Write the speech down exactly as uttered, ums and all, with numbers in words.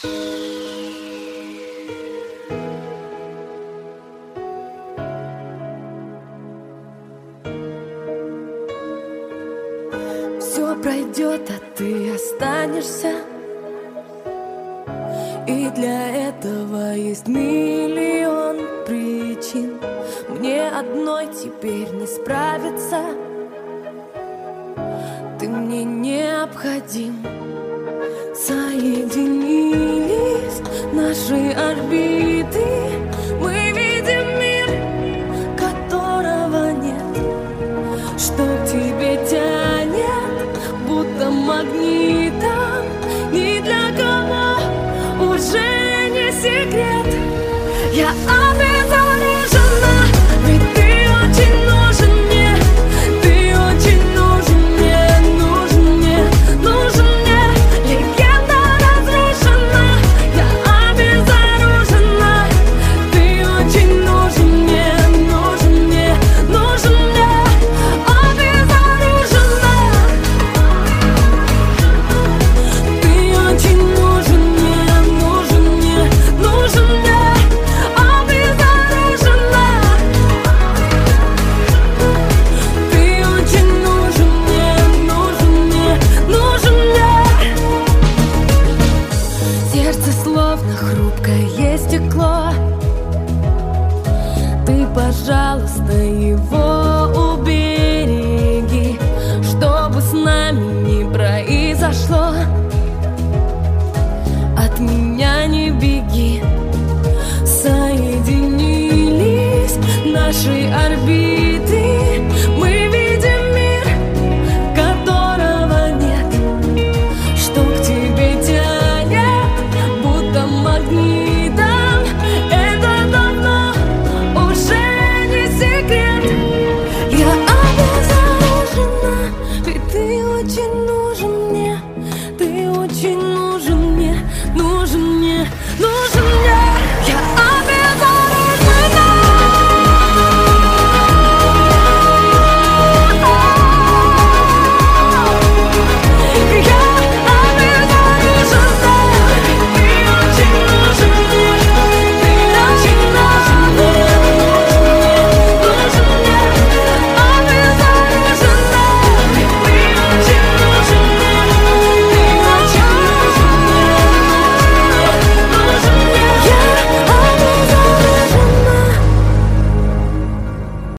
Все пройдет, а ты останешься. И для этого есть миллион причин. Мне одной теперь не справиться. Ты мне необходим. Соединились наши орбиты. Мы видим мир, которого нет. Что к тебе тянет, будто магнитом. Ни для кого уже не секрет. Я обезоружена, ведь ты очень нужен мне. Ты очень нужен мне, нужен мне, нужен мне. Легенда разрушена, я обезоружена. Ты очень нужен мне, нужен мне, нужен мне. Обезоружена. Ты очень нужен мне, нужен мне, нужен мне. Обезоружена. Ты очень нужен мне, нужен мне, нужен мне. Сердце словно хрупкое стекло. Ты, пожалуйста, его убереги, чтобы с нами не произошло. От меня не беги. Соединились наши орбиты.